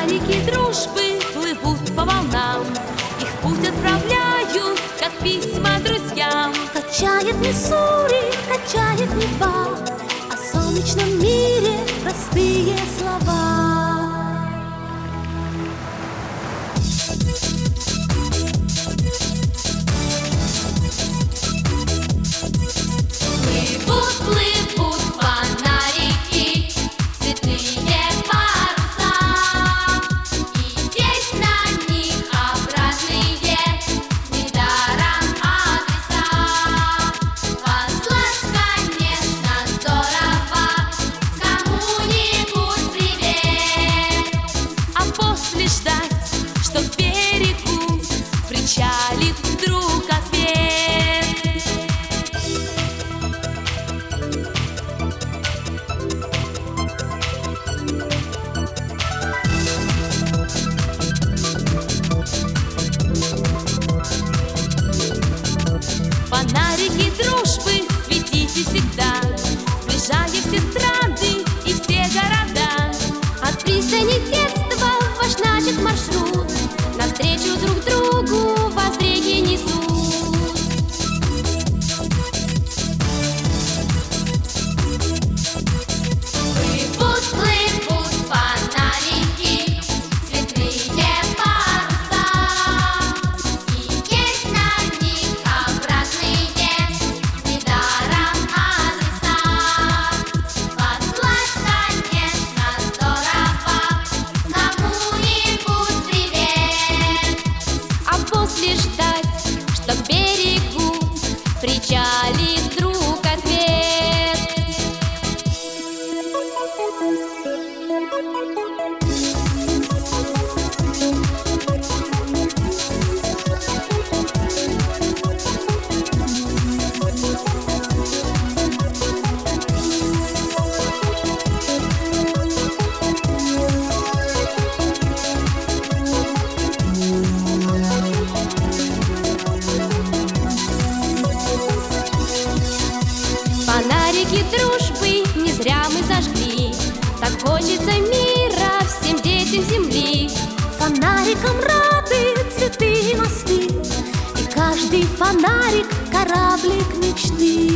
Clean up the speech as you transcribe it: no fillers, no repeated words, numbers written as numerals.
Фонарики дружбы плывут по волнам, их путь отправляют, как письма друзьям. Качает Миссури, качает Нева, о солнечном мире простые слова. Плывут, плывут фонарики, цветные паруса, и есть на них обратные, недаром адреса. Послать, конечно, здорово кому-нибудь привет, а после ждать, что к берегу причалит вдруг ответ. Фонарики дружбы светите всегда, сближая все страны и все города. От пристани детства ваш начат маршрут, навстречу друг другу вас реки несут. Плывут, плывут фонарики, цветные паруса, и есть на них обратные, недаром адреса. Послать, конечно, здорово кому-нибудь привет, А после ждать, что к берегу причалит вдруг ответ. Фонарики дружбы не зря мы зажгли, так хочется мира всем детям земли. Фонарикам рады цветы и мосты, и каждый фонарик — кораблик мечты.